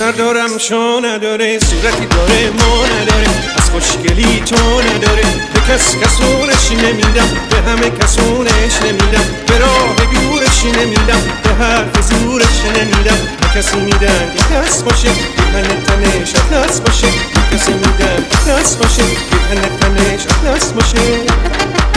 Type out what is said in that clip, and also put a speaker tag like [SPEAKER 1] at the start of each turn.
[SPEAKER 1] سر دارم شو نداره، صورتی داره ما نداره، از خوشگلی تو نداره. به کس کسونش نمیدم، به همه کسونش نمیدم، به راه دورش نمیدم، به حرف زورش نمیدم. به کسی میدم که کس باشه، تن تنش اطلس باشه. به کسی میدم که کس باشه، تن تنش اطلس باشه.